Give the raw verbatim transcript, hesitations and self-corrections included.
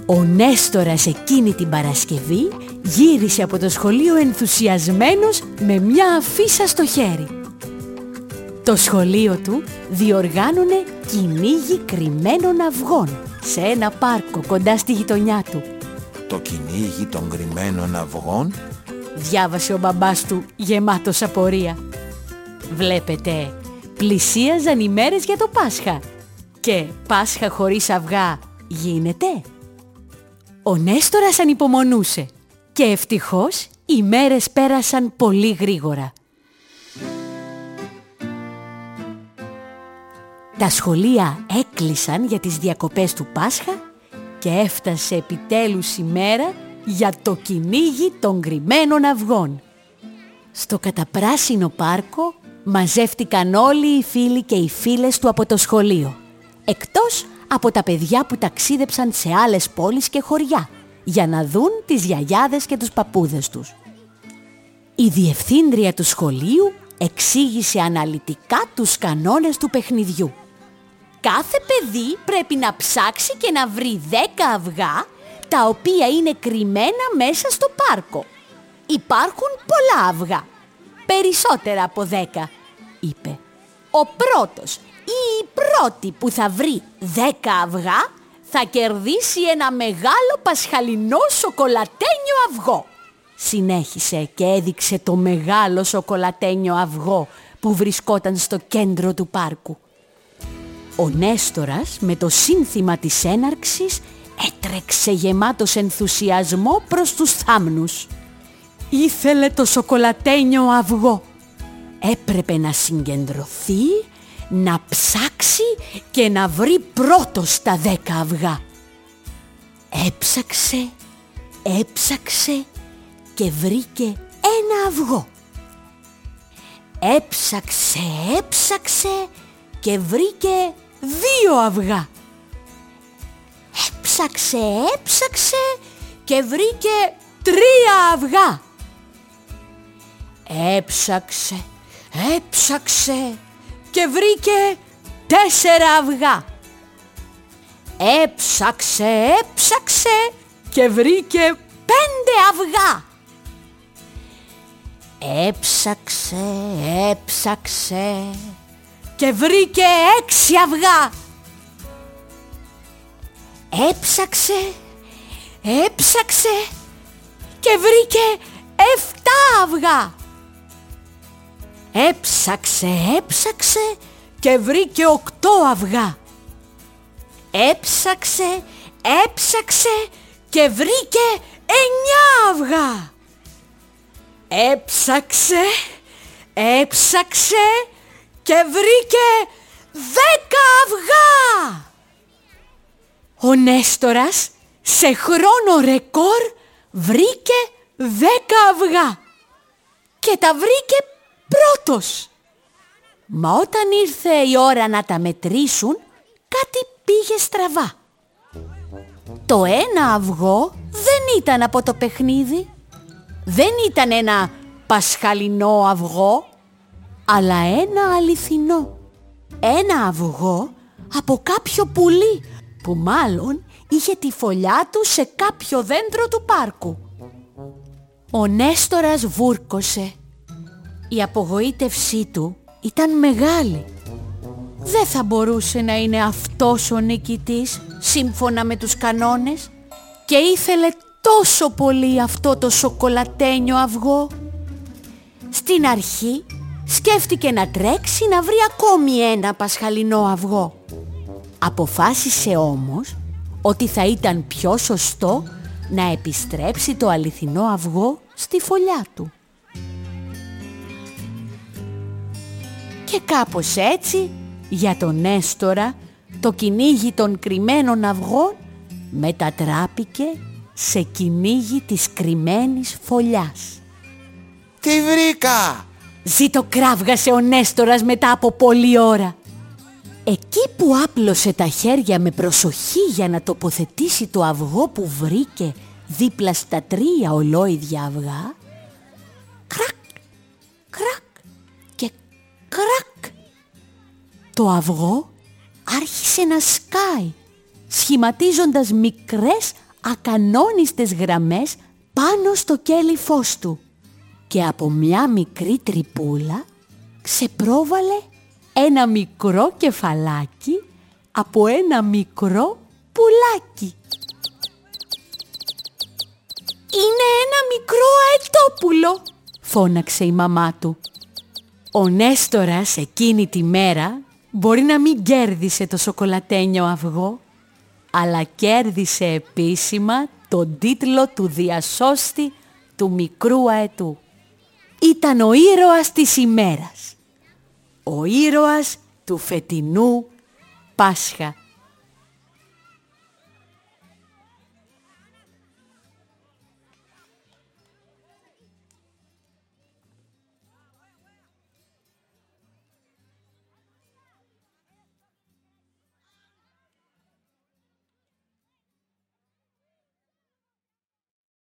Ο Νέστορας εκείνη την Παρασκευή γύρισε από το σχολείο ενθουσιασμένος με μια αφίσα στο χέρι. Το σχολείο του διοργάνωνε κυνήγι κρυμμένων αυγών σε ένα πάρκο κοντά στη γειτονιά του. Το κυνήγι των κρυμμένων αυγών? Διάβασε ο μπαμπάς του γεμάτος απορία. Βλέπετε, πλησίαζαν οι μέρες για το Πάσχα. Και Πάσχα χωρίς αυγά γίνεται? Ο Νέστορας ανυπομονούσε και ευτυχώς οι μέρες πέρασαν πολύ γρήγορα. Τα σχολεία έκλεισαν για τις διακοπές του Πάσχα και έφτασε επιτέλους η μέρα για το κυνήγι των κρυμμένων αυγών. Στο καταπράσινο πάρκο μαζεύτηκαν όλοι οι φίλοι και οι φίλες του από το σχολείο, εκτός από τα παιδιά που ταξίδεψαν σε άλλες πόλεις και χωριά για να δουν τις γιαγιάδες και τους παππούδες τους. Η διευθύντρια του σχολείου εξήγησε αναλυτικά τους κανόνες του παιχνιδιού. Κάθε παιδί πρέπει να ψάξει και να βρει δέκα αυγά, τα οποία είναι κρυμμένα μέσα στο πάρκο. Υπάρχουν πολλά αυγά, περισσότερα από δέκα, είπε. Ο πρώτος ή η πρώτη που θα βρει δέκα αυγά θα κερδίσει ένα μεγάλο πασχαλινό σοκολατένιο αυγό. Συνέχισε και έδειξε το μεγάλο σοκολατένιο αυγό που βρισκόταν στο κέντρο του πάρκου. Ο Νέστορας με το σύνθημα της έναρξης έτρεξε γεμάτος ενθουσιασμό προς τους θάμνους. Ήθελε το σοκολατένιο αυγό. Έπρεπε να συγκεντρωθεί, να ψάξει και να βρει πρώτος τα δέκα αυγά. Έψαξε, έψαξε και βρήκε ένα αυγό. Έψαξε, έψαξε και βρήκε δύο αυγά. Έψαξε, έψαξε και βρήκε τρία αυγά. Έψαξε, έψαξε και βρήκε τέσσερα αυγά. Έψαξε, έψαξε και βρήκε πέντε αυγά. Έψαξε, έψαξε και βρήκε έξι αυγά. Έψαξε, έψαξε και βρήκε εφτά αυγά. Έψαξε, έψαξε και βρήκε οκτώ αυγά. Έψαξε, έψαξε και βρήκε εννιά αυγά. Έψαξε, έψαξε και βρήκε δέκα αυγά. Ο Νέστορας σε χρόνο ρεκόρ βρήκε δέκα αυγά και τα βρήκε πρώτος. Μα όταν ήρθε η ώρα να τα μετρήσουν, κάτι πήγε στραβά. Το ένα αυγό δεν ήταν από το παιχνίδι. Δεν ήταν ένα πασχαλινό αυγό, αλλά ένα αληθινό. Ένα αυγό από κάποιο πουλί που μάλλον είχε τη φωλιά του σε κάποιο δέντρο του πάρκου. Ο Νέστορας βούρκωσε. Η απογοήτευσή του ήταν μεγάλη. Δεν θα μπορούσε να είναι αυτός ο νικητής σύμφωνα με τους κανόνες και ήθελε τόσο πολύ αυτό το σοκολατένιο αυγό. Στην αρχή σκέφτηκε να τρέξει να βρει ακόμη ένα πασχαλινό αυγό. Αποφάσισε όμως ότι θα ήταν πιο σωστό να επιστρέψει το αληθινό αυγό στη φωλιά του. Και κάπως έτσι, για τον Νέστορα, το κυνήγι των κρυμμένων αυγών μετατράπηκε σε κυνήγι της κρυμμένης φωλιάς. Τι βρήκα! Ζητοκράβγασε ο Νέστορας μετά από πολλή ώρα. Εκεί που άπλωσε τα χέρια με προσοχή για να τοποθετήσει το αυγό που βρήκε δίπλα στα τρία ολόιδια αυγά, κρακ, κρακ και κρακ, το αυγό άρχισε να σκάει, σχηματίζοντας μικρές ακανόνιστες γραμμές πάνω στο κέλυφός του και από μια μικρή τρυπούλα ξεπρόβαλε ένα μικρό κεφαλάκι από ένα μικρό πουλάκι. «Είναι ένα μικρό αετόπουλο», φώναξε η μαμά του. Ο Νέστορας εκείνη τη μέρα μπορεί να μην κέρδισε το σοκολατένιο αυγό, αλλά κέρδισε επίσημα τον τίτλο του διασώστη του μικρού αετού. Ήταν ο ήρωας της ημέρας, ο ήρωας του φετινού Πάσχα.